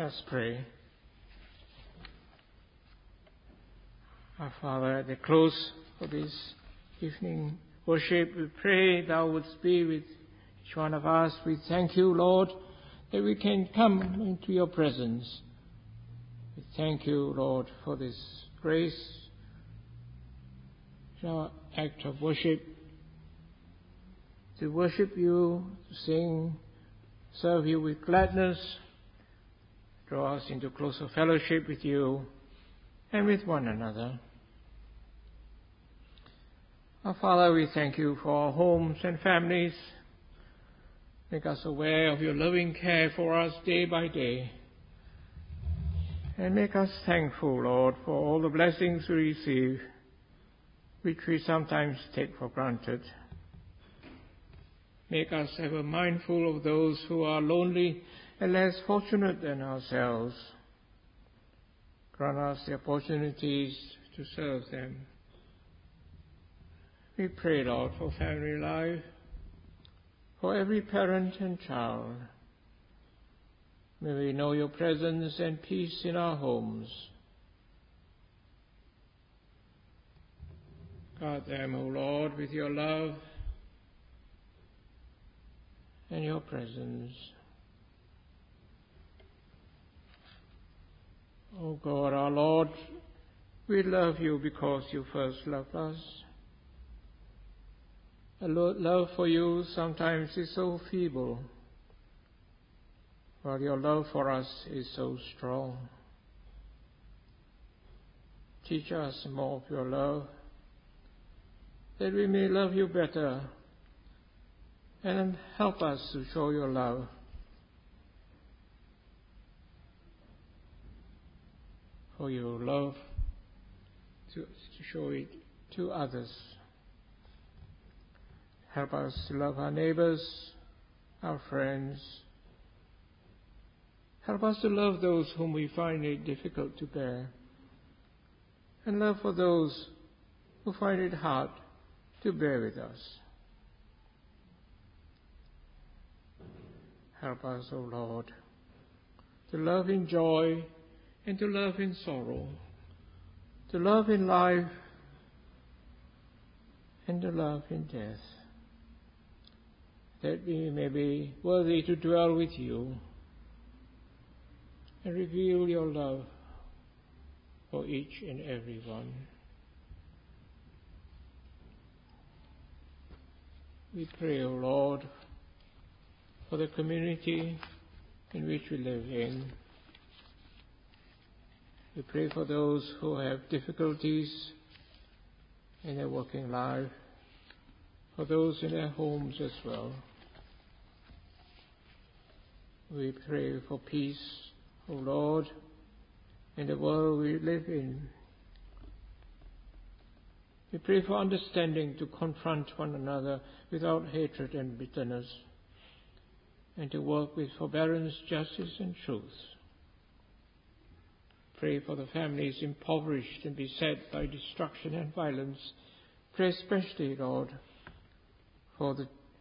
Let's pray. Our Father, at the close of this evening worship, we pray Thou wouldst be with each one of us. We thank You, Lord, that we can come into Your presence. We thank You, Lord, for this grace, our act of worship, to worship You, to sing, serve You with gladness, draw us into closer fellowship with You and with one another. Our Father, we thank You for our homes and families. Make us aware of Your loving care for us day by day. And make us thankful, Lord, for all the blessings we receive, which we sometimes take for granted. Make us ever mindful of those who are lonely and less fortunate than ourselves. Grant us the opportunities to serve them. We pray, Lord, for family life, for every parent and child. May we know Your presence and peace in our homes. Guard them, O Lord, with Your love and Your presence. O God, our Lord, we love You because You first loved us. A love for You sometimes is so feeble, while Your love for us is so strong. Teach us more of Your love, that we may love You better, and help us to show Your love. For Your love, to show it to others. Help us to love our neighbors, our friends. Help us to love those whom we find it difficult to bear, and love for those who find it hard to bear with us. Help us, O Lord, to love in joy and to love in sorrow, to love in life and to love in death, that we may be worthy to dwell with You and reveal Your love for each and every one. We pray, O Lord, for the community in which we live in. We pray for those who have difficulties in their working life, for those in their homes as well. We pray for peace, O Lord, in the world we live in. We pray for understanding to confront one another without hatred and bitterness, and to work with forbearance, justice, and truth. Pray for the families impoverished and beset by destruction and violence. Pray especially, Lord, for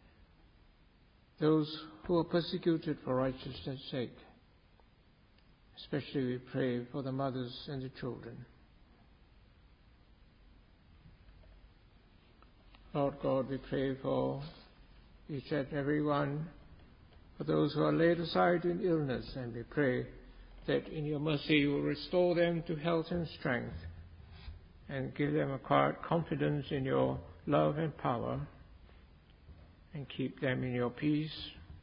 those who are persecuted for righteousness' sake. Especially we pray for the mothers and the children. Lord God, we pray for each and every one, for those who are laid aside in illness, and we pray that in Your mercy You will restore them to health and strength, and give them a quiet confidence in Your love and power, and keep them in Your peace.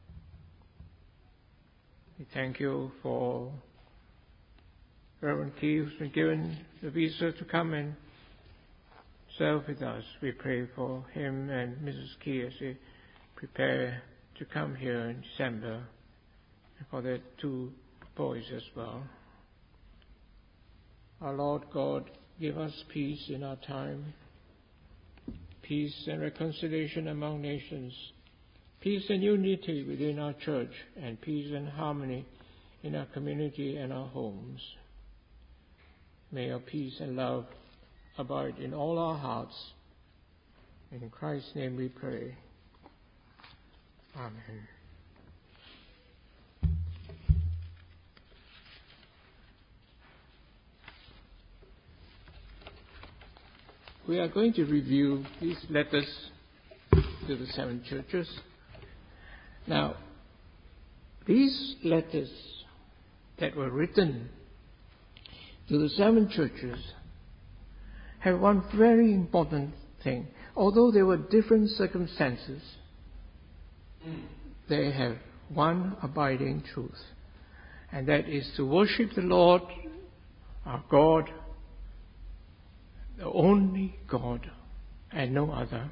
We thank You for Reverend Key, who's been given the visa to come and serve with us. We pray for him and Mrs. Key as they prepare to come here in December, and for their 2 boys as well. Our Lord God, give us peace in our time, peace and reconciliation among nations, peace and unity within our church, and peace and harmony in our community and our homes. May Your peace and love abide in all our hearts. In Christ's name we pray. Amen. we are going to review these letters to the 7 churches. Now, these letters that were written to the 7 churches have one very important thing. Although there were different circumstances, they have one abiding truth, and that is to worship the Lord, our God, the only God, and no other,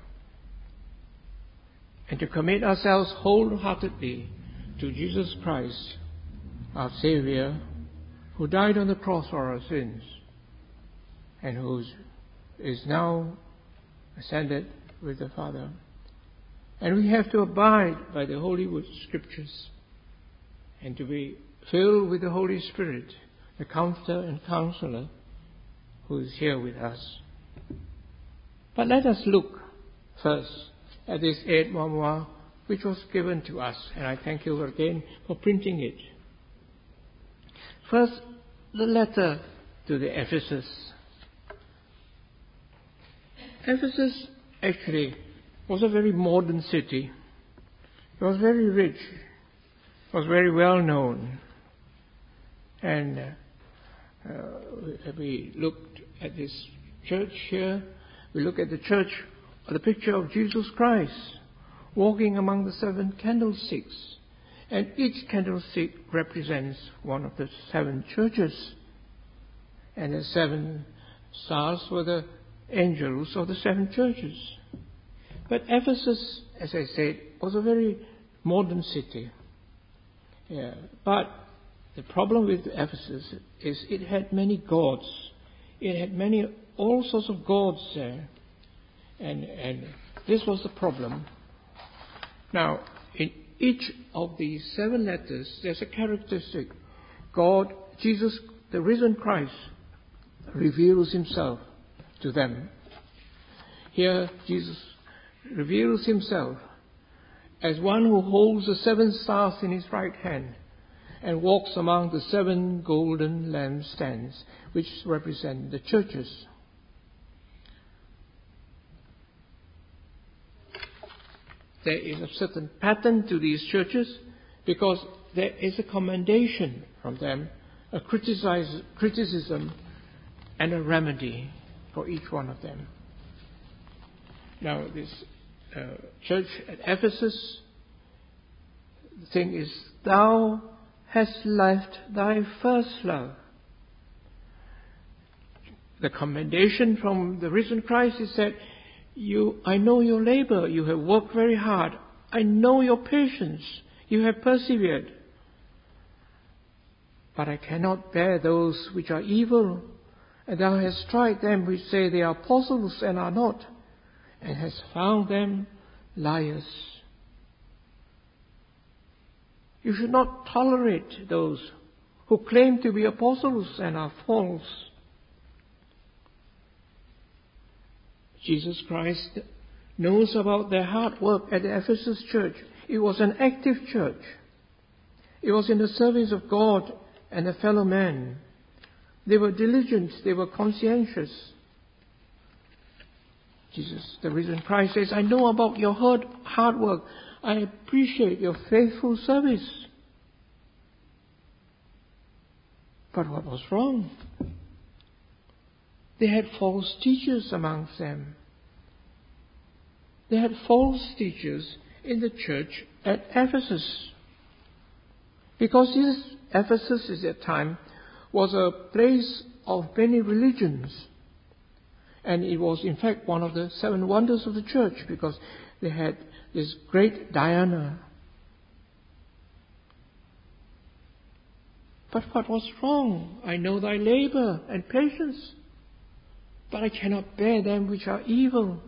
and to commit ourselves wholeheartedly to Jesus Christ, our Savior, who died on the cross for our sins, and who is now ascended with the Father. And we have to abide by the Holy Scriptures and to be filled with the Holy Spirit, the Comforter and Counselor, who is here with us. But let us look first at this aide-memoire which was given to us, and I thank you again for printing it. First, the letter to the Ephesus. Ephesus actually was a very modern city. It was very rich. It was very well known. And we looked at this church here. We look at the church, the picture of Jesus Christ walking among the 7 candlesticks. And each candlestick represents one of the 7 churches. And the 7 stars were the angels of the 7 churches. But Ephesus, as I said, was a very modern city. Yeah. But the problem with Ephesus is it had many gods. It had all sorts of gods there. And this was the problem. Now, in each of these 7 letters, there's a characteristic. God, Jesus, the risen Christ, reveals himself to them. Here, Jesus reveals himself as one who holds the 7 stars in his right hand and walks among the 7 golden lampstands, which represent the churches. There is a certain pattern to these churches because there is a commendation from them, a criticism, and a remedy for each one of them. Now, this church at Ephesus, the thing is, thou hast left thy first love. The commendation from the risen Christ is that I know your labor, you have worked very hard. I know your patience, you have persevered. But I cannot bear those which are evil, and thou hast tried them which say they are apostles and are not, and hast found them liars. You should not tolerate those who claim to be apostles and are false. Jesus Christ knows about their hard work at the Ephesus church. It was an active church. It was in the service of God and a fellow man. They were diligent. They were conscientious. Jesus, the risen Christ, says, I know about your hard work. I appreciate your faithful service. But what was wrong? They had false teachers amongst them. They had false teachers in the church at Ephesus. Because Ephesus at that time was a place of many religions. And it was in fact one of the 7 wonders of the church because they had this great Diana. But what was wrong? I know thy labor and patience, but I cannot bear them which are evil.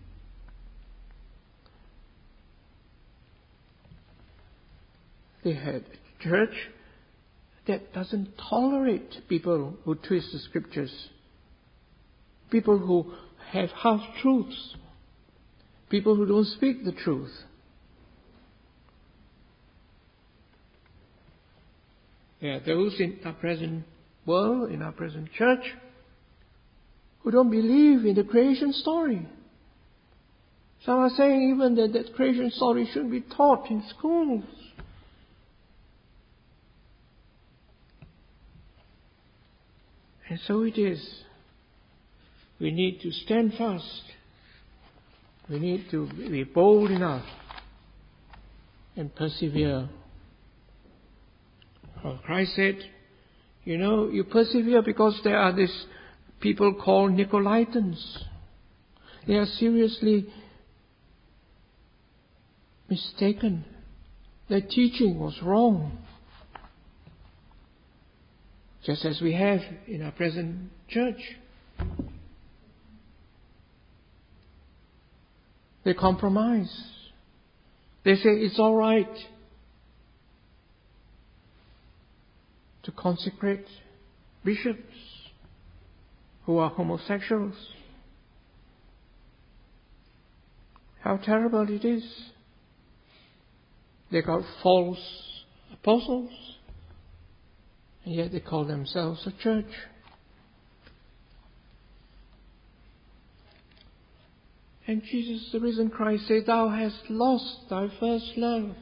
They had a church that doesn't tolerate people who twist the scriptures, people who have half-truths, people who don't speak the truth. There are those in our present world, in our present church, who don't believe in the creation story. Some are saying even that creation story shouldn't be taught in schools. And so it is. We need to stand fast. We need to be bold enough and persevere. For Christ said, you persevere because there are these people called Nicolaitans. They are seriously mistaken. Their teaching was wrong. Just as we have in our present church. They compromise. They say it's all right to consecrate bishops who are homosexuals. How terrible it is. They got false apostles, and yet they call themselves a church. And Jesus, the risen Christ, said, "Thou hast lost thy first love.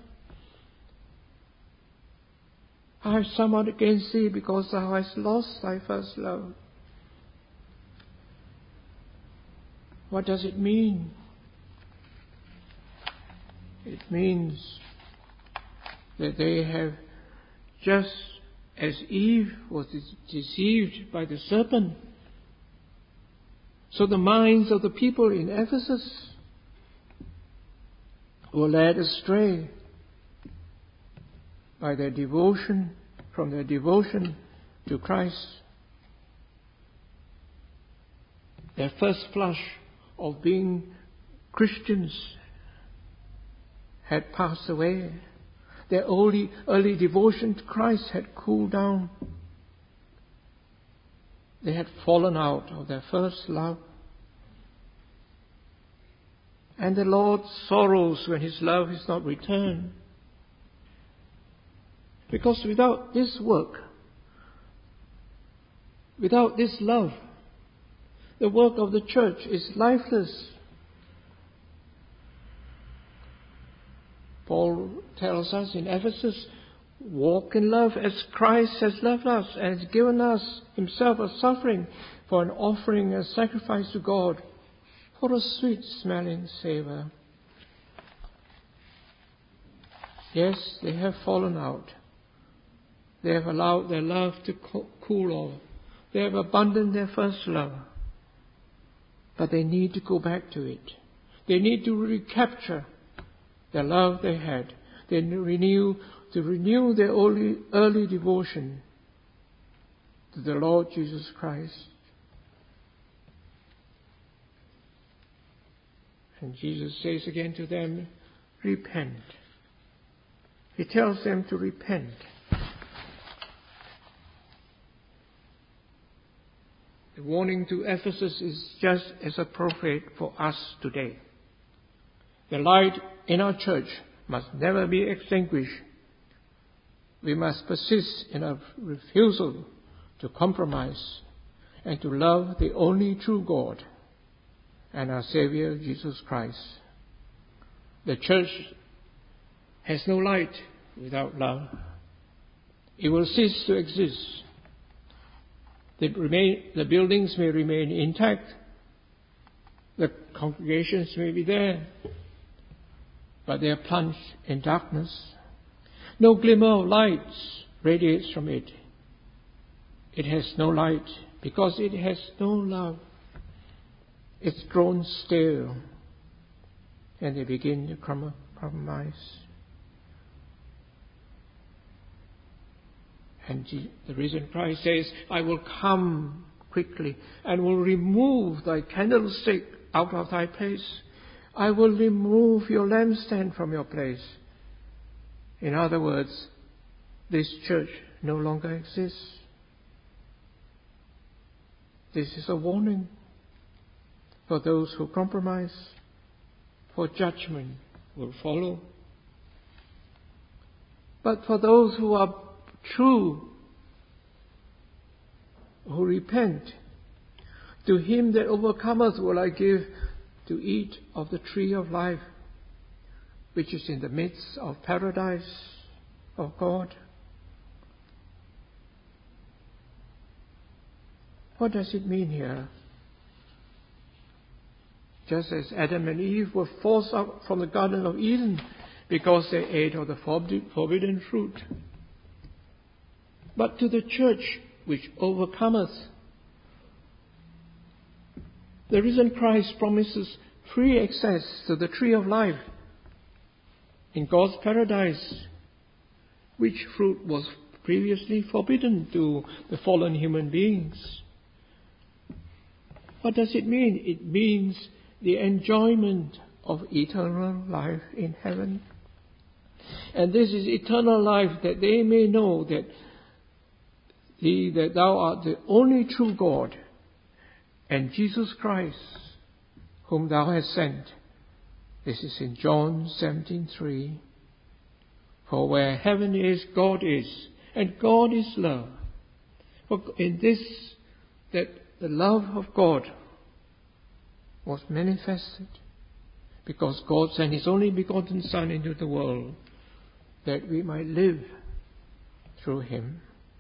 I have somewhat against thee because thou hast lost thy first love." What does it mean? It means that they have, just as Eve was deceived by the serpent, so the minds of the people in Ephesus were led astray by their devotion, from their devotion to Christ. Their first flush of being Christians had passed away. Their early devotion to Christ had cooled down. They had fallen out of their first love. And the Lord sorrows when His love is not returned. Because without this work, without this love, the work of the church is lifeless. Paul tells us in Ephesus, walk in love as Christ has loved us and has given us Himself a suffering for an offering, a sacrifice to God, for a sweet-smelling savour. Yes, they have fallen out. They have allowed their love to cool off. They have abandoned their first love. But they need to go back to it. They need to recapture the love they had. They renew their early devotion to the Lord Jesus Christ. And Jesus says again to them, repent. He tells them to repent. The warning to Ephesus is just as appropriate for us today. The light in our church must never be extinguished. We must persist in our refusal to compromise and to love the only true God and our Savior Jesus Christ. The church has no light without love. It will cease to exist. The buildings may remain intact. The congregations may be there, but they are plunged in darkness. No glimmer of light radiates from it. It has no light because it has no love. It's grown stale, and they begin to compromise. And the risen Christ says, I will come quickly and will remove thy candlestick out of thy place. I will remove your lampstand from your place. In other words, this church no longer exists. This is a warning for those who compromise, for judgment will follow. But for those who are true, who repent, To him that overcometh will I give to eat of the tree of life, which is in the midst of paradise of God. What does it mean here? Just as Adam and Eve were forced out from the Garden of Eden because they ate of the forbidden fruit. But to the church which overcometh, the risen Christ promises free access to the tree of life in God's paradise, which fruit was previously forbidden to the fallen human beings. What does it mean? It means the enjoyment of eternal life in heaven. And this is eternal life, that they may know that thou art the only true God, and Jesus Christ, whom thou hast sent. This is in John 17:3. For where heaven is, God is, and God is love. For in this, that the love of God was manifested, because God sent His only begotten Son into the world, that we might live through Him.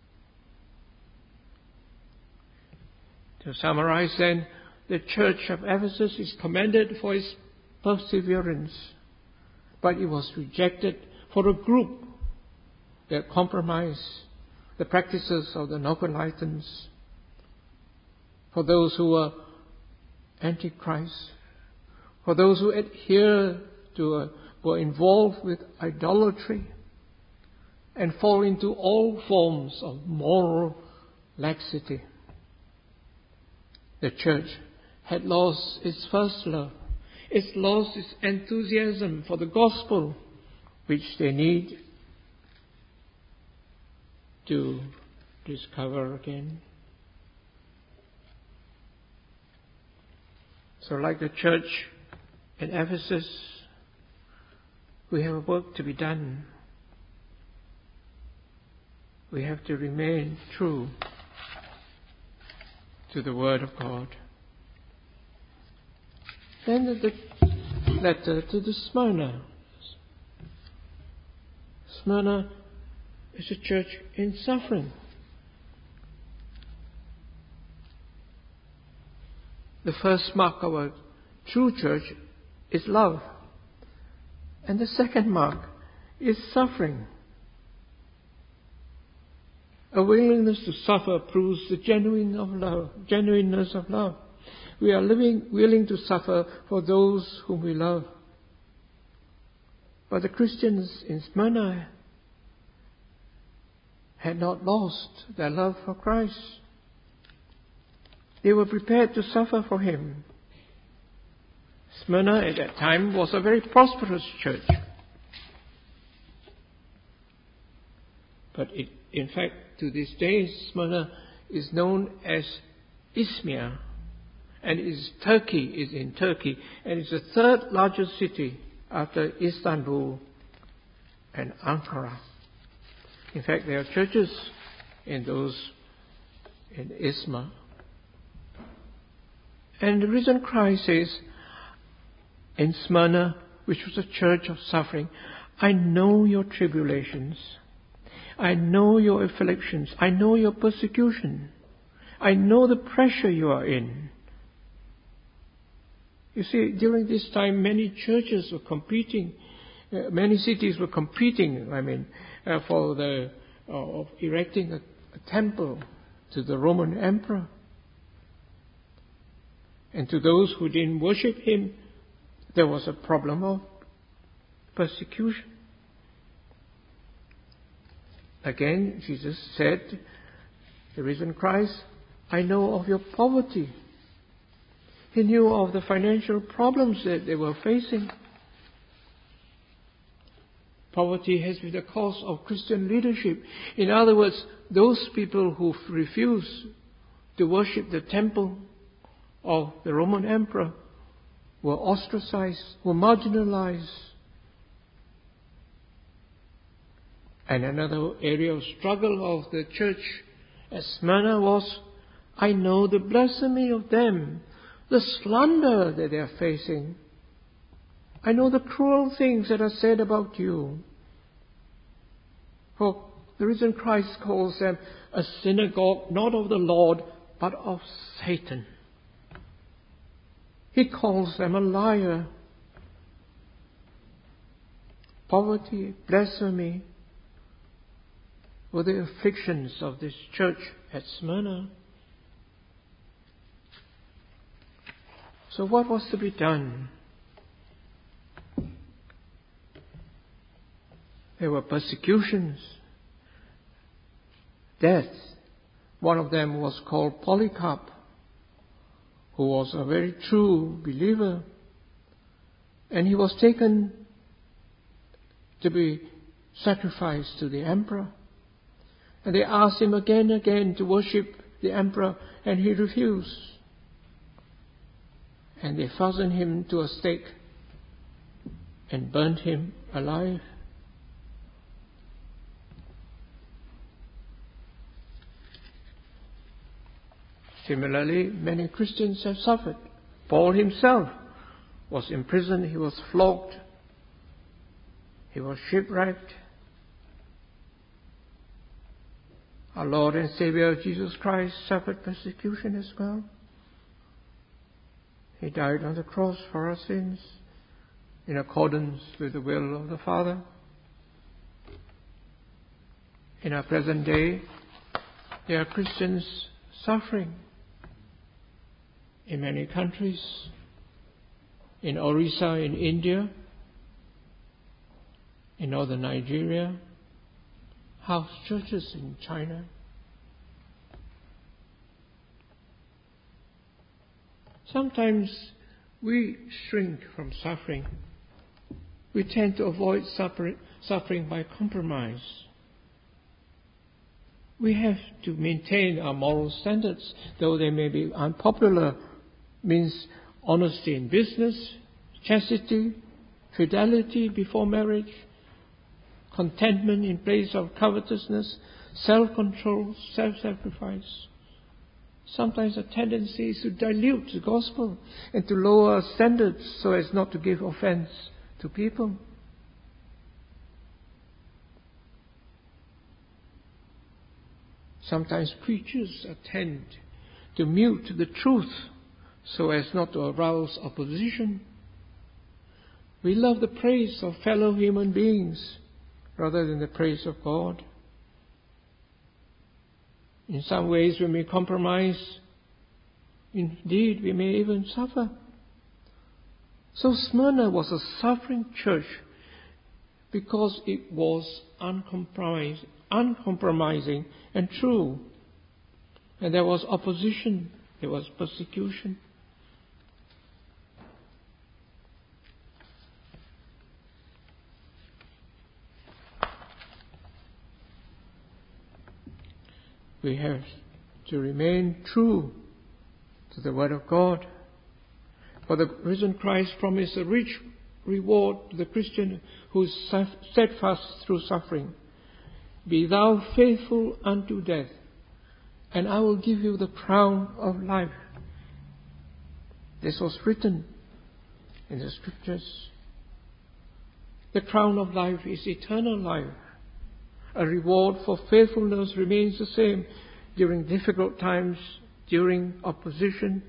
To summarize then, the church of Ephesus is commended for its perseverance, but it was rejected for a group that compromised the practices of the Nicolaitans, for those who were antichrist, for those who adhere to were involved with idolatry and fall into all forms of moral laxity. The church had lost its first love. It's lost its enthusiasm for the gospel, which they need to discover again. So like the church in Ephesus, we have work to be done. We have to remain true to the Word of God. Then the letter to the Smyrna. Smyrna is a church in suffering. The first mark of a true church is love. And the second mark is suffering. A willingness to suffer proves the genuineness of love. We are willing to suffer for those whom we love. But the Christians in Smyrna had not lost their love for Christ. They were prepared to suffer for Him. Smyrna at that time was a very prosperous church. But in fact, to this day, Smyrna is known as Izmir, and is in Turkey, and it's the third largest city after Istanbul and Ankara. In fact, there are churches in Izmir. And the risen Christ says in Smyrna, which was a church of suffering, I know your tribulations. I know your afflictions. I know your persecution. I know the pressure you are in. You see, during this time, many churches were competing. Many cities were competing, for of erecting a temple to the Roman emperor. And to those who didn't worship him, there was a problem of persecution. Again, Jesus said, the risen Christ, I know of your poverty. He knew of the financial problems that they were facing. Poverty has been the cause of Christian leadership. In other words, those people who refuse to worship the temple of the Roman emperor were ostracized, were marginalized. And another area of struggle of the church at Smyrna was I know the blasphemy of them, the slander that they are facing. I know the cruel things that are said about you. For the risen Christ calls them a synagogue not of the Lord, but of Satan. He calls them a liar. Poverty, blasphemy were the afflictions of this church at Smyrna. So what was to be done? There were persecutions, death. One of them was called Polycarp, who was a very true believer, and he was taken to be sacrificed to the emperor. And they asked him again and again to worship the emperor, and he refused. And they fastened him to a stake and burnt him alive. Similarly, many Christians have suffered. Paul himself was imprisoned, he was flogged, he was shipwrecked. Our Lord and Savior Jesus Christ suffered persecution as well. He died on the cross for our sins in accordance with the will of the Father. In our present day, there are Christians suffering in many countries, in Orissa in India, in northern Nigeria, house churches in China. Sometimes we shrink from suffering. We tend to avoid suffering by compromise. We have to maintain our moral standards, though they may be unpopular, means honesty in business, chastity, fidelity before marriage, contentment in place of covetousness, self-control, self-sacrifice. Sometimes a tendency is to dilute the gospel and to lower our standards so as not to give offense to people. Sometimes preachers tend to mute the truth so as not to arouse opposition. We love the praise of fellow human beings rather than the praise of God. In some ways we may compromise. Indeed, we may even suffer. So Smyrna was a suffering church because it was uncompromising and true. And there was opposition, there was persecution. We have to remain true to the Word of God. For the risen Christ promised a rich reward to the Christian who is steadfast through suffering. Be thou faithful unto death, and I will give you the crown of life. This was written in the Scriptures. The crown of life is eternal life. A reward for faithfulness remains the same during difficult times, during opposition.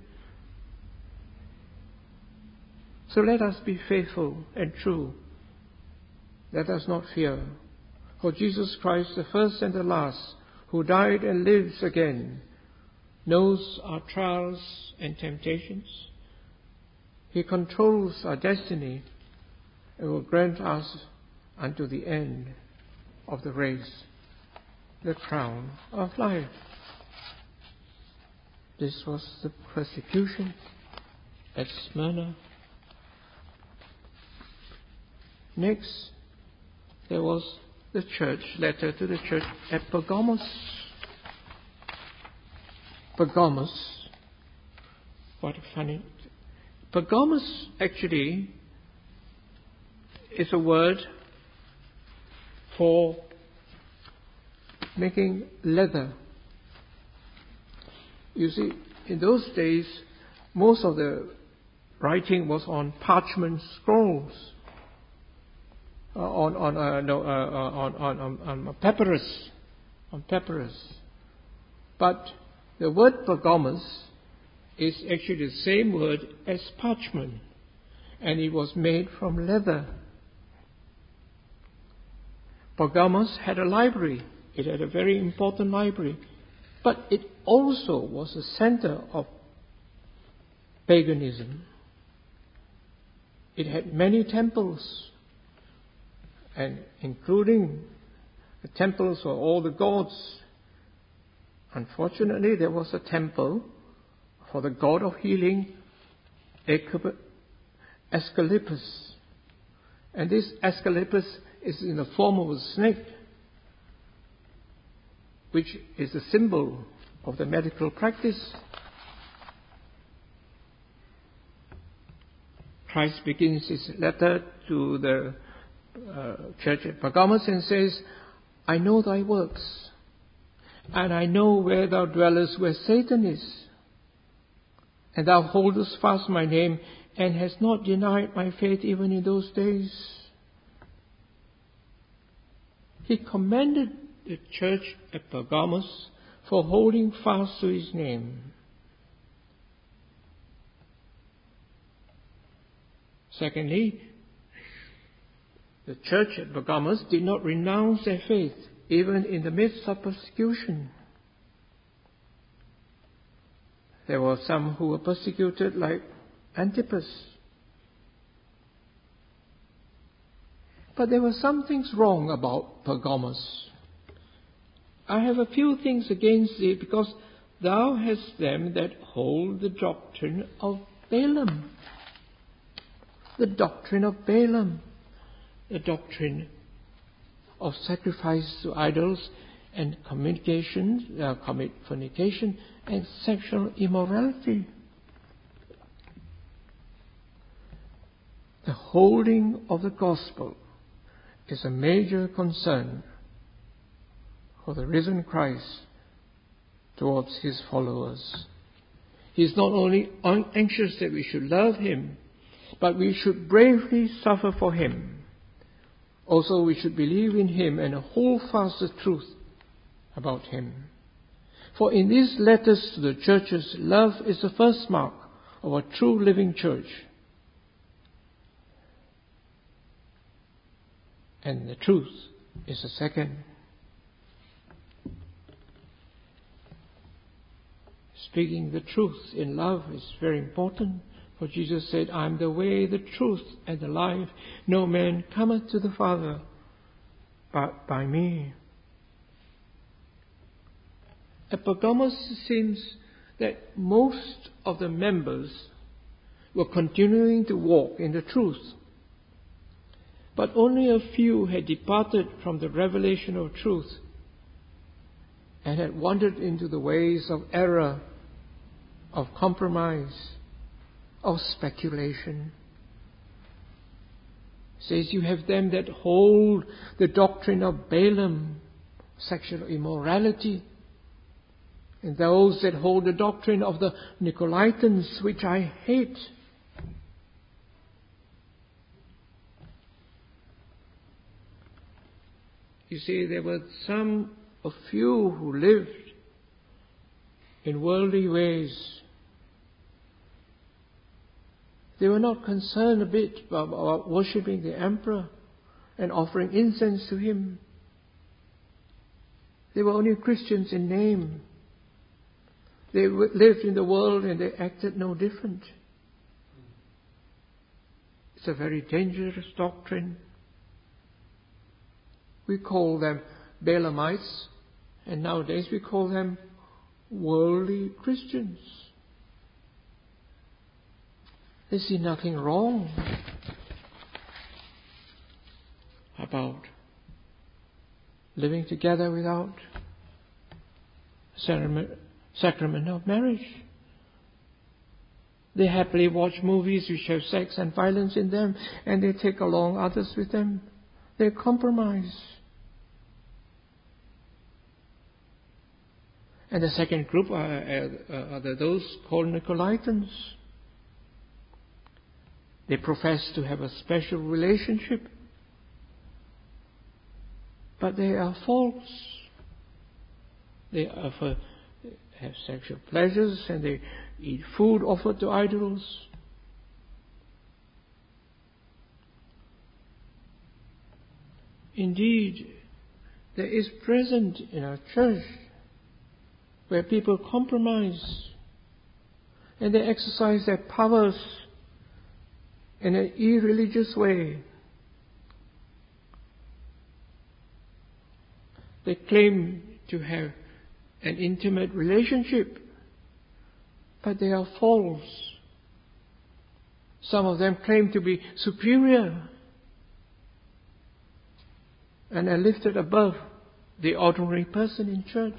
So let us be faithful and true. Let us not fear. For Jesus Christ, the first and the last, who died and lives again, knows our trials and temptations. He controls our destiny and will grant us unto the end of the race the crown of life. This was the persecution at Smyrna. Next, there was the church letter to the church at Pergamos. Pergamos, what a funny. Pergamos actually is a word for making leather. You see, in those days, most of the writing was on parchment scrolls, on papyrus, But the word pergamos is actually the same word as parchment, and it was made from leather. Pergamos had a library. It had a very important library, but it also was a center of paganism. It had many temples, and including the temples for all the gods. Unfortunately, there was a temple for the god of healing, Asclepius. And this Asclepius is in the form of a snake, which is a symbol of the medical practice. Christ begins his letter to the church at Pergamos and says, I know thy works, and I know where thou dwellest, where Satan is. And thou holdest fast my name, and hast not denied my faith even in those days. He commended the church at Pergamos for holding fast to his name. Secondly, the church at Pergamos did not renounce their faith, even in the midst of persecution. There were some who were persecuted, like Antipas. But there were some things wrong about Pergamos. I have a few things against thee, because thou hast them that hold the doctrine of Balaam. The doctrine of Balaam. The doctrine of sacrifice to idols and fornication and sexual immorality. The holding of the gospel is a major concern for the risen Christ towards his followers. He is not only anxious that we should love him, but we should bravely suffer for him. Also, we should believe in him and hold fast the truth about him. For in these letters to the churches, love is the first mark of a true living church. And the truth is the second. Speaking the truth in love is very important. For Jesus said, I am the way, the truth, and the life. No man cometh to the Father but by me. At Pergamos, it seems that most of the members were continuing to walk in the truth. But only a few had departed from the revelation of truth and had wandered into the ways of error, of compromise, of speculation. It says you have them that hold the doctrine of Balaam, sexual immorality, and those that hold the doctrine of the Nicolaitans, which I hate. You see, there were a few who lived in worldly ways. They were not concerned a bit about worshipping the emperor and offering incense to him. They were only Christians in name. They lived in the world and they acted no different. It's a very dangerous doctrine. We call them Balaamites, and nowadays we call them worldly Christians. They see nothing wrong about living together without sacrament of marriage. They happily watch movies which have sex and violence in them, and they take along others with them. They compromise. And the second group are those called Nicolaitans. They profess to have a special relationship, but they are false. They have sexual pleasures and they eat food offered to idols. Indeed, there is present in our church where people compromise and they exercise their powers in an irreligious way. They claim to have an intimate relationship, but they are false. Some of them claim to be superior and are lifted above the ordinary person in church.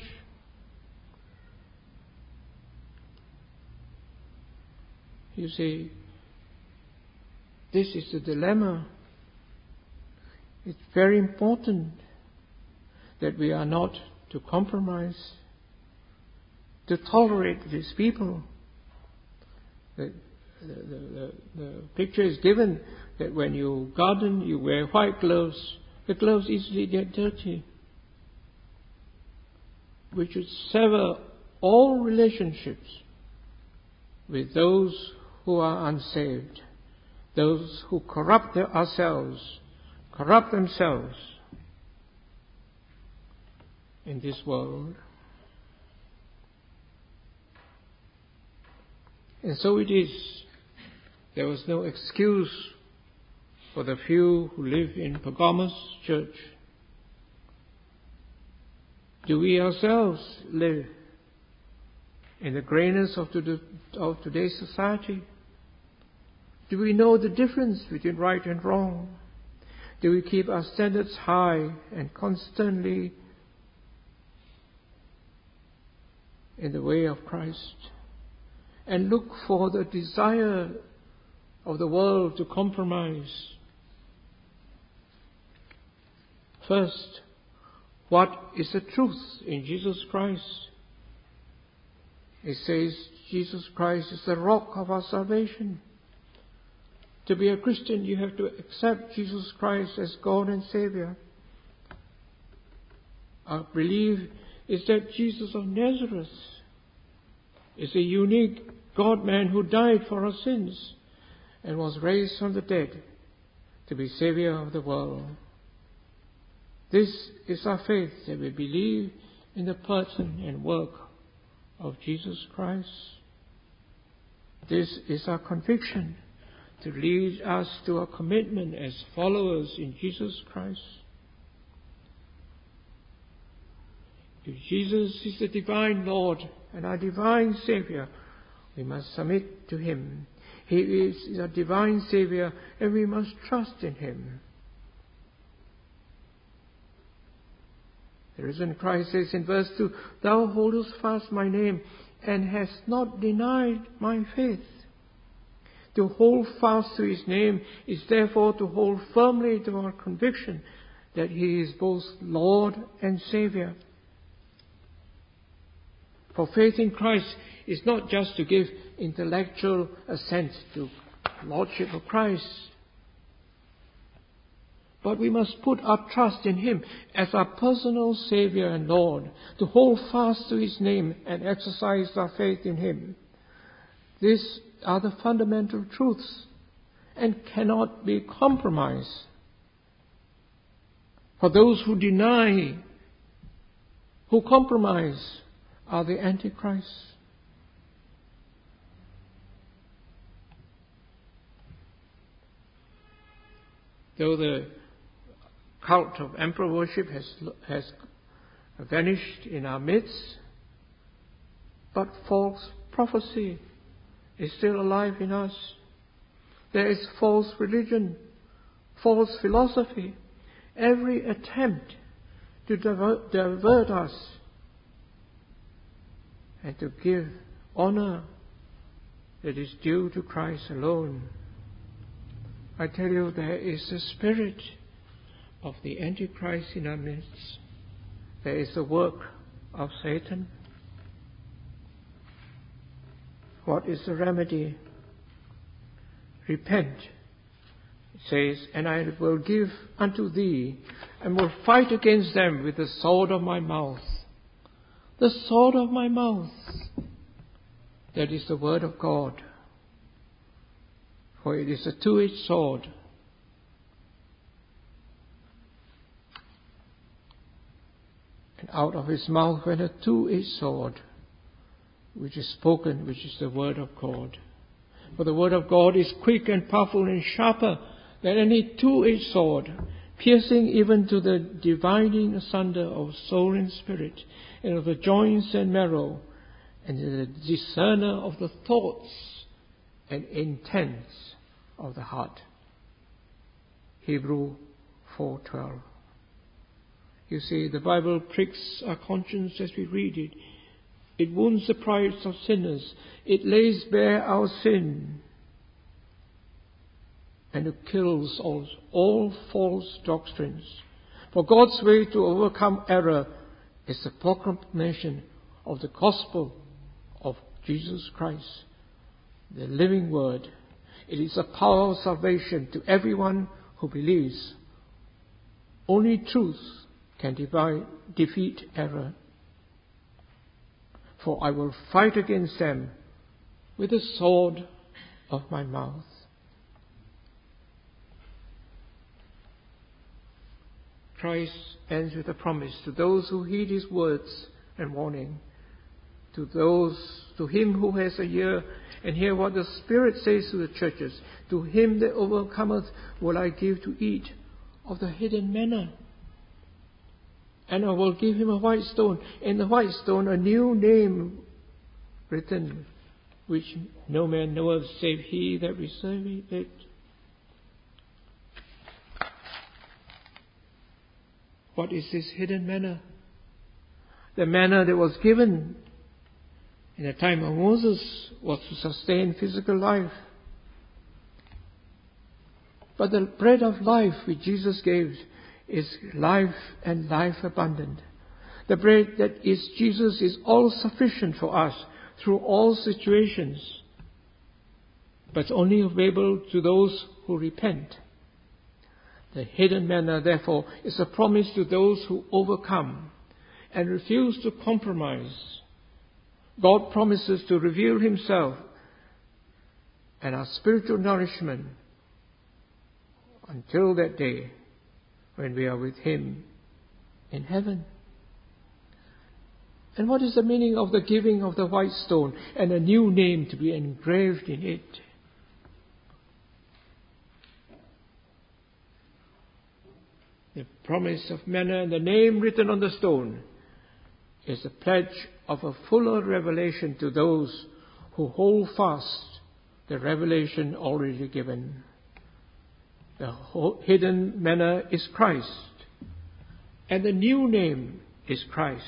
You see, this is the dilemma. It's very important that we are not to compromise, to tolerate these people. The picture is given that when you garden, you wear white gloves. The gloves easily get dirty. We should sever all relationships with those who are unsaved, those who corrupt themselves in this world. And so it is. There was no excuse for the few who live in Pergamos church. Do we ourselves live in the greyness of today's society? Do we know the difference between right and wrong? Do we keep our standards high and constantly in the way of Christ? And look for the desire of the world to compromise. First, what is the truth in Jesus Christ? It says Jesus Christ is the rock of our salvation. To be a Christian, you have to accept Jesus Christ as God and Savior. Our belief is that Jesus of Nazareth is a unique God-man who died for our sins and was raised from the dead to be Savior of the world. This is our faith, that we believe in the person and work of Jesus Christ. This is our conviction to lead us to a commitment as followers in Jesus Christ. If Jesus is the divine Lord and our divine Savior, we must submit to Him. He is our divine Savior and we must trust in Him. The risen Christ says in verse 2, "Thou holdest fast my name and hast not denied my faith." To hold fast to His name is therefore to hold firmly to our conviction that He is both Lord and Savior. For faith in Christ is not just to give intellectual assent to Lordship of Christ, but we must put our trust in Him as our personal Savior and Lord, to hold fast to His name and exercise our faith in Him. These are the fundamental truths and cannot be compromised. For those who deny, who compromise, are the Antichrist. Though the cult of emperor worship has vanished in our midst, but false prophecy is still alive in us. There is false religion, false philosophy, every attempt to divert us and to give honor that is due to Christ alone. I tell you, there is a spirit of the Antichrist in our midst. There is the work of Satan. What is the remedy? Repent. It says, and I will give unto thee, and will fight against them with the sword of my mouth. The sword of my mouth. That is the word of God. For it is a two-edged sword. And out of his mouth went a two-edged sword, which is spoken, which is the word of God. For the word of God is quick and powerful and sharper than any two-edged sword, piercing even to the dividing asunder of soul and spirit, and of the joints and marrow, and the discerner of the thoughts and intents of the heart. Hebrews 4:12. You see, the Bible pricks our conscience as we read it. It wounds the pride of sinners. It lays bare our sin. And it kills all false doctrines. For God's way to overcome error is the proclamation of the gospel of Jesus Christ, the living word. It is a power of salvation to everyone who believes. Only truth can defeat error. For I will fight against them with the sword of my mouth. Christ ends with a promise to those who heed his words and warning. To him who has a ear and hear what the Spirit says to the churches. To him that overcometh will I give to eat of the hidden manna. And I will give him a white stone, and the white stone a new name written, which no man knoweth save he that receiveth it. What is this hidden manna? The manna that was given in the time of Moses was to sustain physical life. But the bread of life which Jesus gave is life and life abundant. The bread that is Jesus is all sufficient for us through all situations, but only available to those who repent. The hidden manna, therefore, is a promise to those who overcome and refuse to compromise. God promises to reveal himself and our spiritual nourishment until that day when we are with him in heaven. And what is the meaning of the giving of the white stone and a new name to be engraved in it? The promise of manna and the name written on the stone is a pledge of a fuller revelation to those who hold fast the revelation already given. The hidden manna is Christ, and the new name is Christ.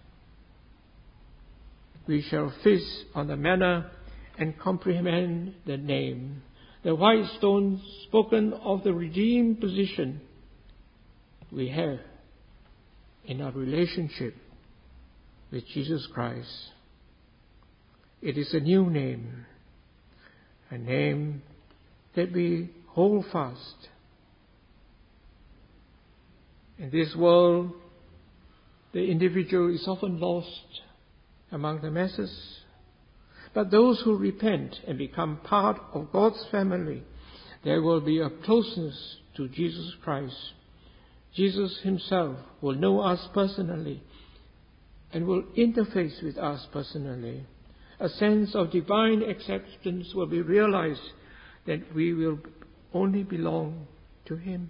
We shall feast on the manna and comprehend the name. The white stone spoken of the redeemed position we have in our relationship with Jesus Christ. It is a new name, a name that we hold fast. In this world, the individual is often lost among the masses. But those who repent and become part of God's family, there will be a closeness to Jesus Christ. Jesus himself will know us personally and will interface with us personally. A sense of divine acceptance will be realized that we will only belong to him.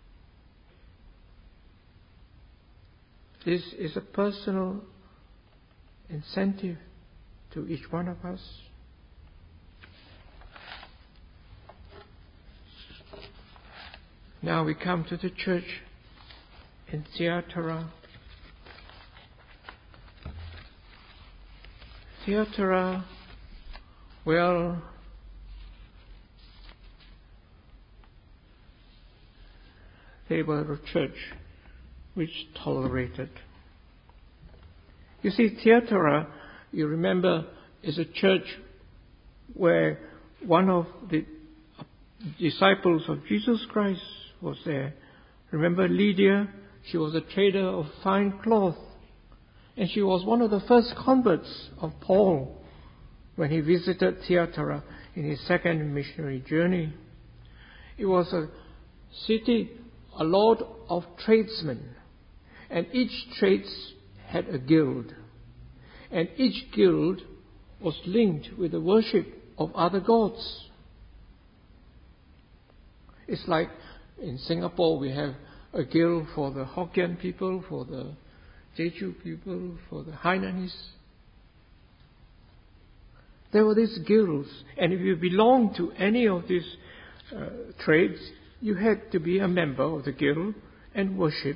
This is a personal incentive to each one of us. Now we come to the church in Thyatira. Thyatira, well, they were a church which tolerated. You see, Thyatira, you remember, is a church where one of the disciples of Jesus Christ was there. Remember Lydia? She was a trader of fine cloth. And she was one of the first converts of Paul when he visited Thyatira in his second missionary journey. It was a city, a lot of tradesmen. And each trade had a guild. And each guild was linked with the worship of other gods. It's like in Singapore we have a guild for the Hokkien people, for the Jeju people, for the Hainanese. There were these guilds, and if you belonged to any of these trades, you had to be a member of the guild and worship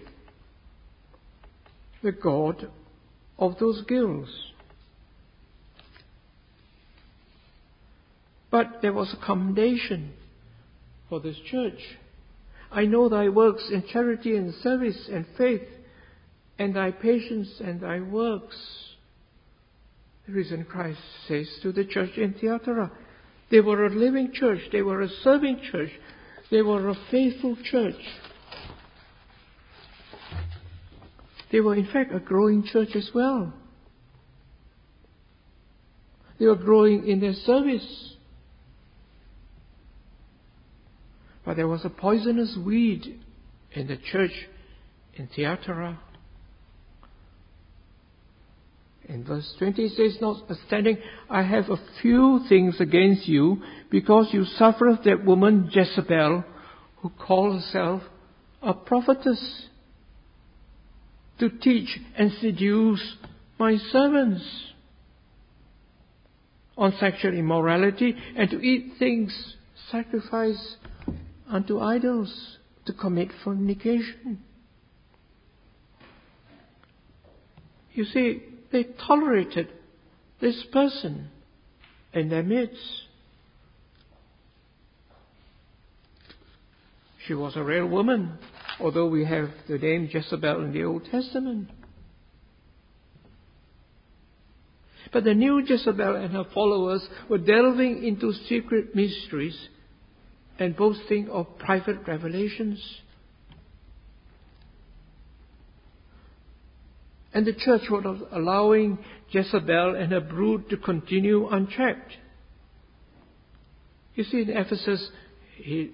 the god of those guilds. But there was a commendation for this church. I know thy works in charity and service and faith, and thy patience and thy works. The risen Christ says to the church in Thyatira, they were a living church, they were a serving church, they were a faithful church. They were in fact a growing church as well. They were growing in their service. But there was a poisonous weed in the church in Thyatira. In verse 20 it says, notwithstanding, I have a few things against you, because you suffereth that woman Jezebel, who calls herself a prophetess, to teach and seduce my servants on sexual immorality, and to eat things sacrificed unto idols, to commit fornication. You see, they tolerated this person in their midst. She was a real woman, although we have the name Jezebel in the Old Testament. But the new Jezebel and her followers were delving into secret mysteries and boasting of private revelations. And the church was allowing Jezebel and her brood to continue unchecked. You see, in Ephesus, he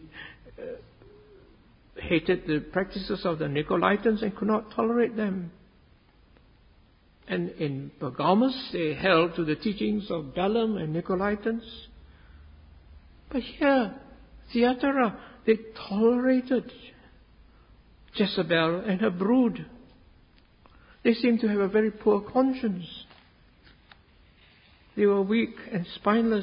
hated the practices of the Nicolaitans and could not tolerate them. And in Pergamos, they held to the teachings of Balaam and Nicolaitans. But here, Thyatira, they tolerated Jezebel and her brood. They seemed to have a very poor conscience. They were weak and spineless.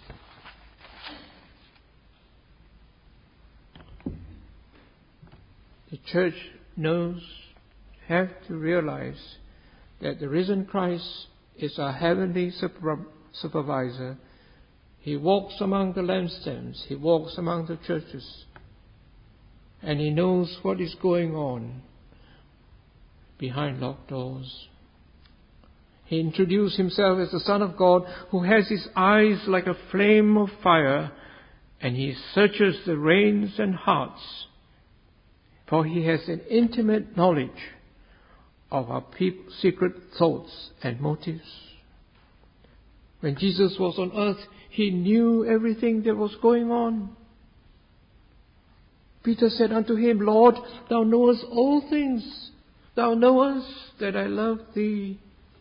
The church have to realize that the risen Christ is our heavenly supervisor. He walks among the lampstands. He walks among the churches. And He knows what is going on behind locked doors. He introduced Himself as the Son of God, who has His eyes like a flame of fire, and He searches the reins and hearts, for He has an intimate knowledge of our secret thoughts and motives. When Jesus was on earth, He knew everything that was going on. Peter said unto Him, Lord, Thou knowest all things. Thou knowest that I love Thee.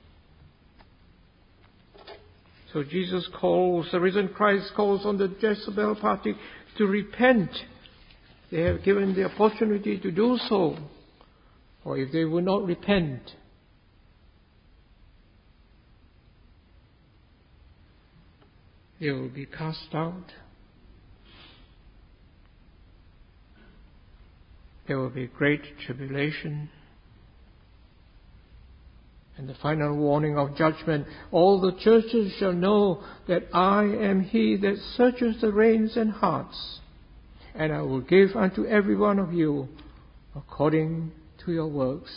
So Jesus calls, the risen Christ calls on the Jezebel party to repent. They have given the opportunity to do so. Or if they will not repent, they will be cast out. There will be great tribulation. And the final warning of judgment, all the churches shall know that I am He that searches the reins and hearts, and I will give unto every one of you according to your works.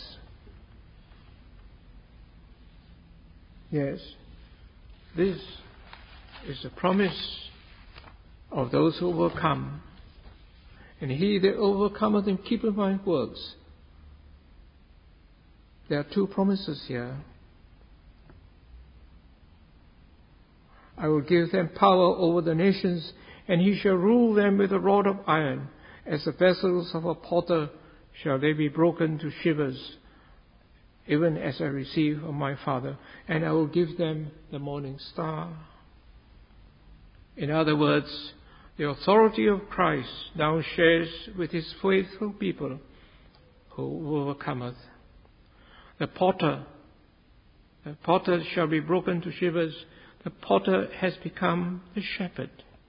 Yes, this is the promise of those who overcome. And he that overcometh and keepeth my works. There are two promises here. I will give them power over the nations, and he shall rule them with a rod of iron. As the vessels of a potter shall they be broken to shivers, even as I receive of my Father. And I will give them the morning star. In other words, the authority of Christ now shares with his faithful people who overcometh. The potter shall be broken to shivers. The potter has become the shepherd.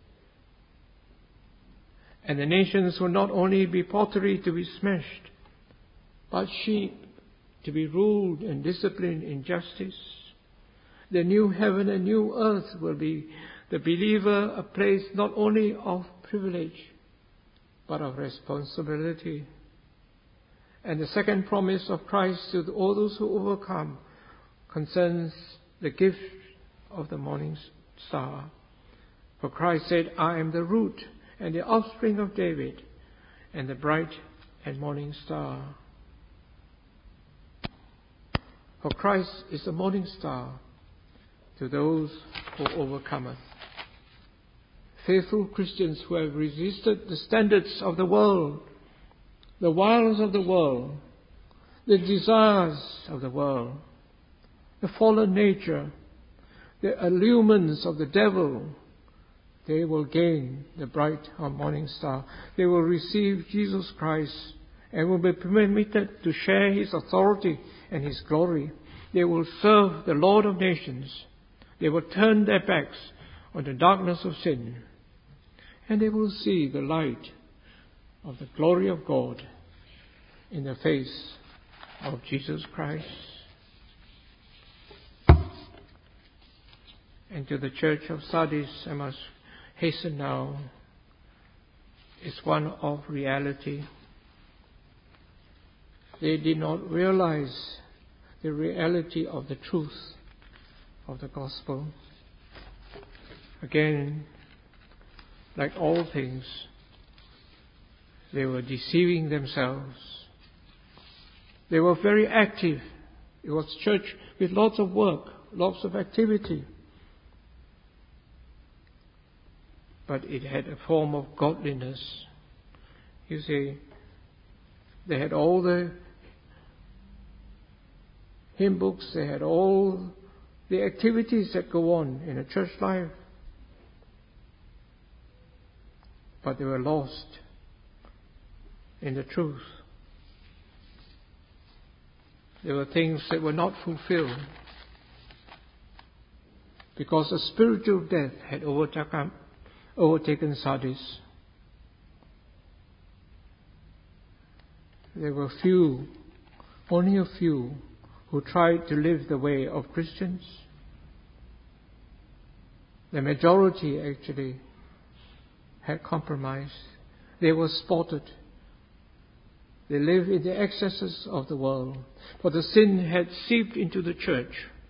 And the nations will not only be pottery to be smashed, but sheep to be ruled and disciplined in justice. The new heaven and new earth will be the believer a place not only of privilege, but of responsibility. And the second promise of Christ to all those who overcome concerns the gift of the morning star. For Christ said, I am the root and the offspring of David, and the bright and morning star. For Christ is the morning star to those who overcometh. Faithful Christians who have resisted the standards of the world, the wiles of the world, the desires of the world, the fallen nature, the allurements of the devil, they will gain the bright morning star. They will receive Jesus Christ and will be permitted to share his authority and his glory. They will serve the Lord of nations. They will turn their backs on the darkness of sin, and they will see the light of the glory of God in the face of Jesus Christ. And to the church of Sardis, I must hasten now, is one of reality. They did not realize the reality of the truth of the gospel. Again, like all things, they were deceiving themselves. They were very active. It was church with lots of work, lots of activity. But it had a form of godliness. You see, they had all the hymn books, they had all the activities that go on in a church life. But they were lost in the truth. There were things that were not fulfilled because a spiritual death had overtaken Sardis. There were few, only a few, who tried to live the way of Christians. The majority actually had compromised. They were spotted. They lived in the excesses of the world, for the sin had seeped into the church.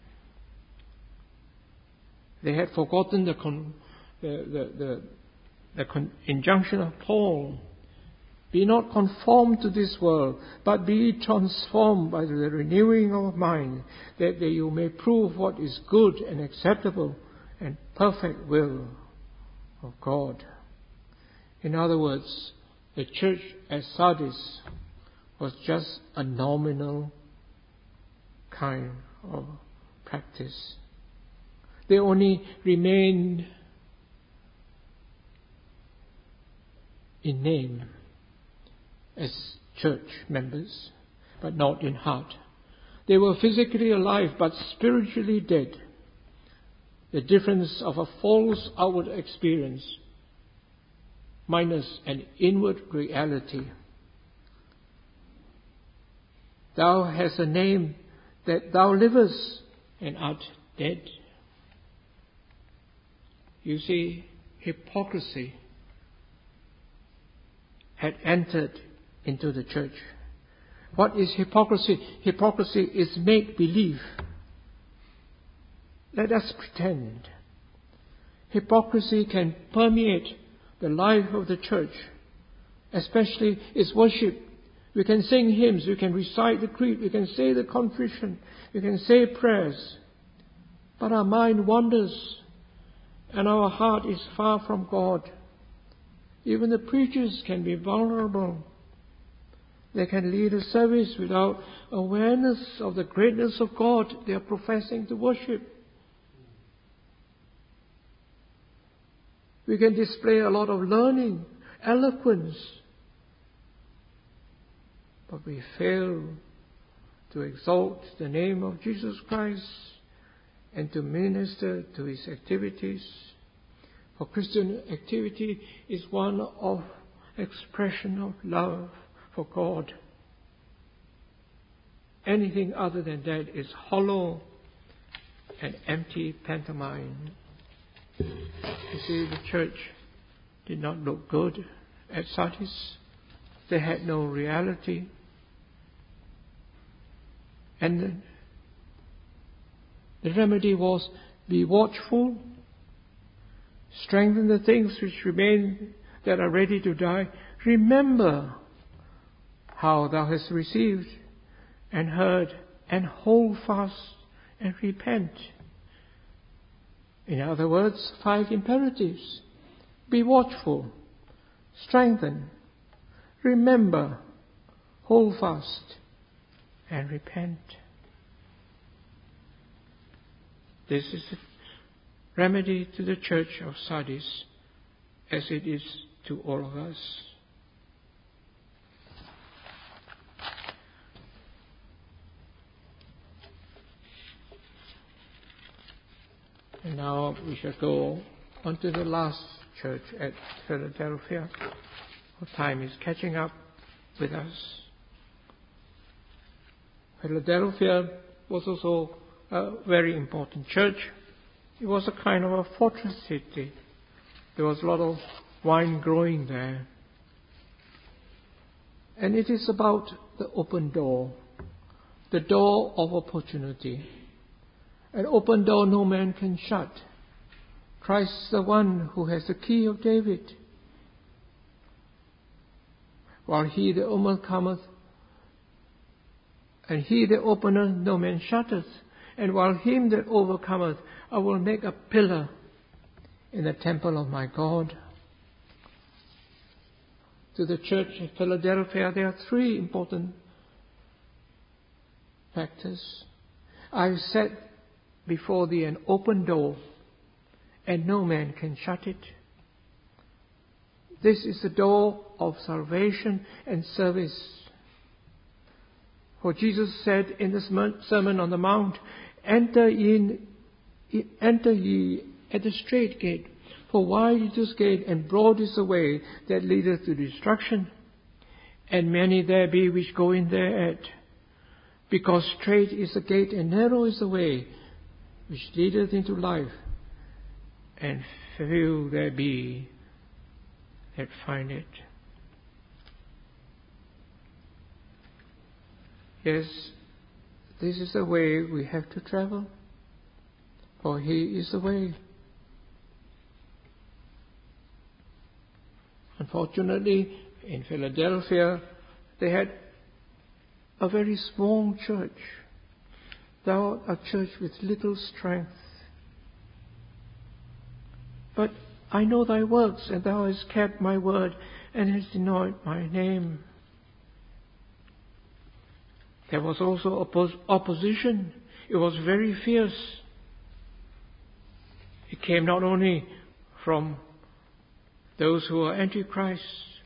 They had forgotten the injunction of Paul. Be not conformed to this world, but be transformed by the renewing of mind, that you may prove what is good and acceptable and perfect will of God. In other words, the church at Sardis was just a nominal kind of practice. They only remained in name as church members, but not in heart. They were physically alive, but spiritually dead. The difference of a false outward experience minus an inward reality. Thou hast a name that thou livest and art dead. You see, hypocrisy had entered into the church. What is hypocrisy? Hypocrisy is make-believe. Let us pretend. hypocrisy can permeate the life of the church, especially its worship. We can sing hymns, we can recite the creed, we can say the confession, we can say prayers, but our mind wanders and our heart is far from God. Even the preachers can be vulnerable. They can lead a service without awareness of the greatness of God they are professing to worship. We can display a lot of learning, eloquence, but we fail to exalt the name of Jesus Christ and to minister to His activities. For Christian activity is one of expression of love for God. Anything other than that is hollow and empty pantomime. You see, the church did not look good at Sardis. They had no reality. And the remedy was, be watchful, strengthen the things which remain that are ready to die. Remember how thou hast received and heard, and hold fast and repent. In other words, 5 imperatives. Be watchful, strengthen, remember, hold fast, and repent. This is the remedy to the church of Sardis, as it is to all of us. And now we shall go on to the last church at Philadelphia. Our time is catching up with us. Philadelphia was also a very important church. It was a kind of a fortress city. There was a lot of wine growing there. And it is about the open door, the door of opportunity. An open door no man can shut. Christ is the one who has the key of David. While he that overcometh, and he that openeth no man shutteth. And while him that overcometh, I will make a pillar in the temple of my God. To the church of Philadelphia, there are 3 important factors. I have set before thee an open door, and no man can shut it. This is the door of salvation and service. For Jesus said in the Sermon on the Mount, Enter ye at the strait gate, for wide is this gate, and broad is the way that leadeth to destruction, and many there be which go in thereat. Because strait is the gate, and narrow is the way which leadeth into life, and few there be that find it. Yes, this is the way we have to travel, for He is the way. Unfortunately, in Philadelphia, they had a very small church. Thou art a church with little strength. But I know thy works, and thou hast kept my word, and hast denied my name. There was also opposition. It was very fierce. It came not only from those who are antichrist,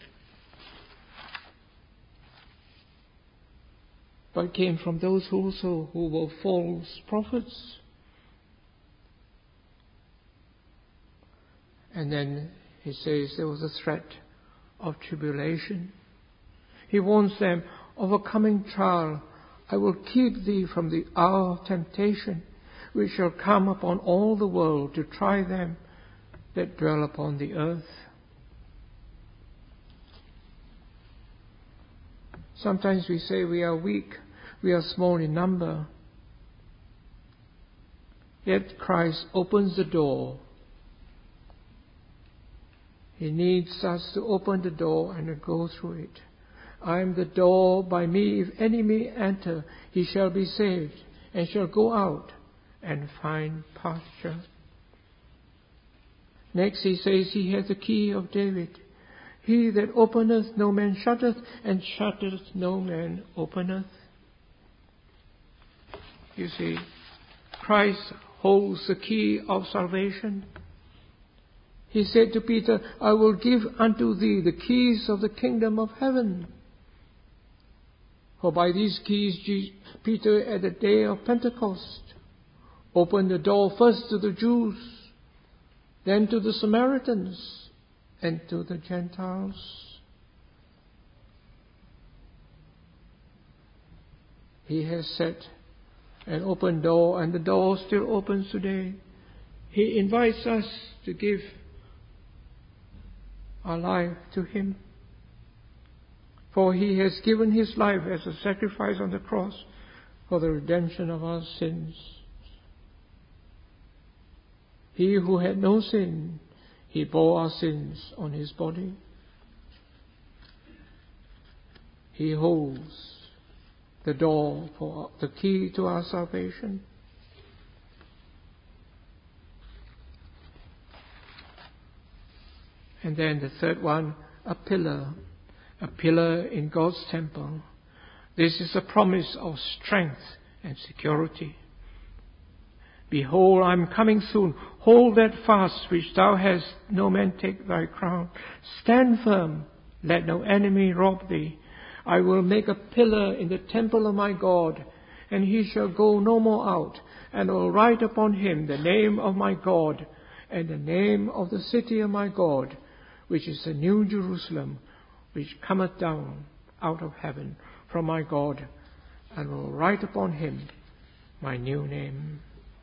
but came from those who were false prophets. And then he says there was a threat of tribulation. He warns them of a coming trial. I will keep thee from the hour of temptation, which shall come upon all the world to try them that dwell upon the earth. Sometimes we say we are weak, we are small in number. Yet Christ opens the door He needs us to open the door and to go through it. I am the door. By me, if any may enter, he shall be saved, and shall go out and find pasture. Next he says he has the key of David. He that openeth, no man shutteth, and shutteth, no man openeth. You see, Christ holds the key of salvation. He said to Peter, I will give unto thee the keys of the kingdom of heaven. For by these keys, Peter at the day of Pentecost opened the door first to the Jews, then to the Samaritans, and to the Gentiles. He has set an open door, and the door still opens today. He invites us to give our life to Him. For He has given His life as a sacrifice on the cross for the redemption of our sins. He who had no sin, He bore our sins on His body. He holds the door for the key to our salvation. And then the third one, a pillar in God's temple. This is a promise of strength and security. Behold, I am coming soon. Hold that fast which thou hast, no man take thy crown. Stand firm, let no enemy rob thee. I will make a pillar in the temple of my God, and he shall go no more out. And I will write upon him the name of my God, and the name of the city of my God, which is the new Jerusalem, which cometh down out of heaven from my God, and will write upon him my new name.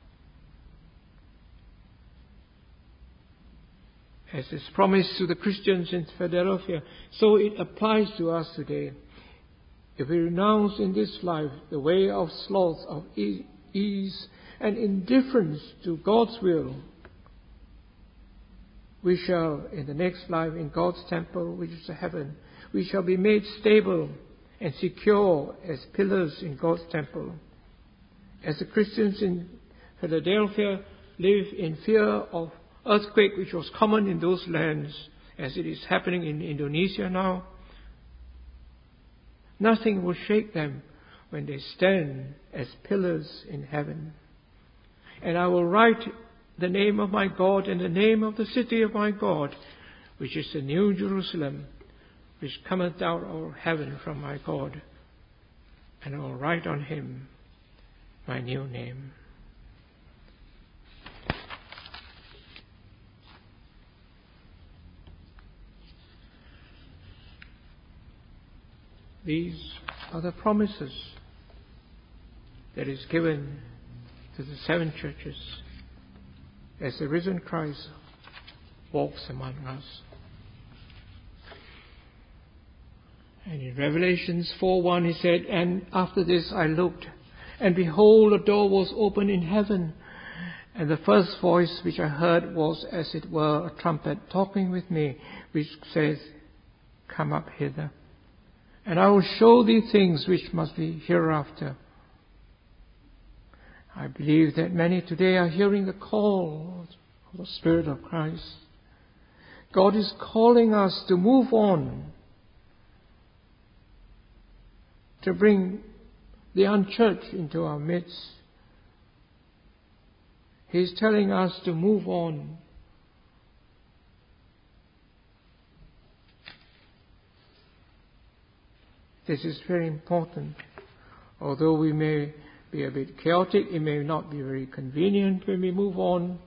As is promised to the Christians in Philadelphia, so it applies to us today. If we renounce in this life the way of sloth, of ease, and indifference to God's will, we shall, in the next life in God's temple, which is the heaven, we shall be made stable and secure as pillars in God's temple. As the Christians in Philadelphia live in fear of earthquake, which was common in those lands, as it is happening in Indonesia now, nothing will shake them when they stand as pillars in heaven. And I will write the name of my God and the name of the city of my God, which is the new Jerusalem, which cometh out of heaven from my God. And I will write on him my new name. These are the promises that is given to the seven churches as the risen Christ walks among us. And in Revelations 4:1 he said, and after this I looked, and behold, a door was opened in heaven, and the first voice which I heard was as it were a trumpet talking with me, which says, come up hither, and I will show thee things which must be hereafter. I believe that many today are hearing the call of the Spirit of Christ. God is calling us to move on, to bring the unchurched into our midst. He is telling us to move on. This is very important. Although we may be a bit chaotic, it may not be very convenient when we move on.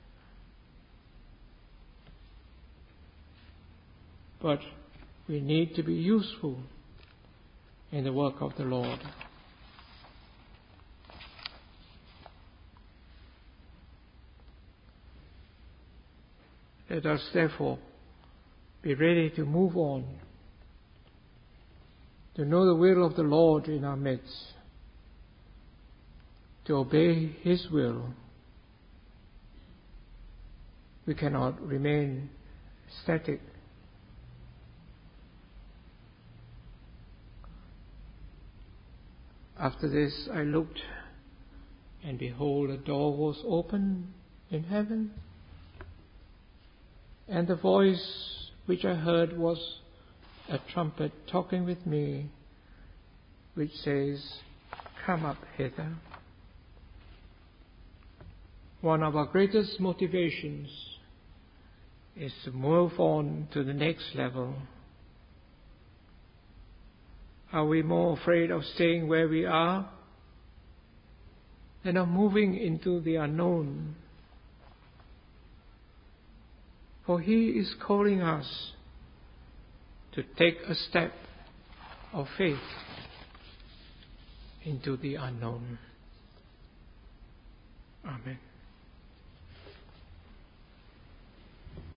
But we need to be useful in the work of the Lord. Let us therefore be ready to move on, to know the will of the Lord in our midst, to obey His will. We cannot remain static. After this I looked, and behold, a door was open in heaven, and the voice which I heard was a trumpet talking with me, which says, "Come up hither." One of our greatest motivations is to move on to the next level. Are we more afraid of staying where we are than of moving into the unknown? For He is calling us to take a step of faith into the unknown. Amen.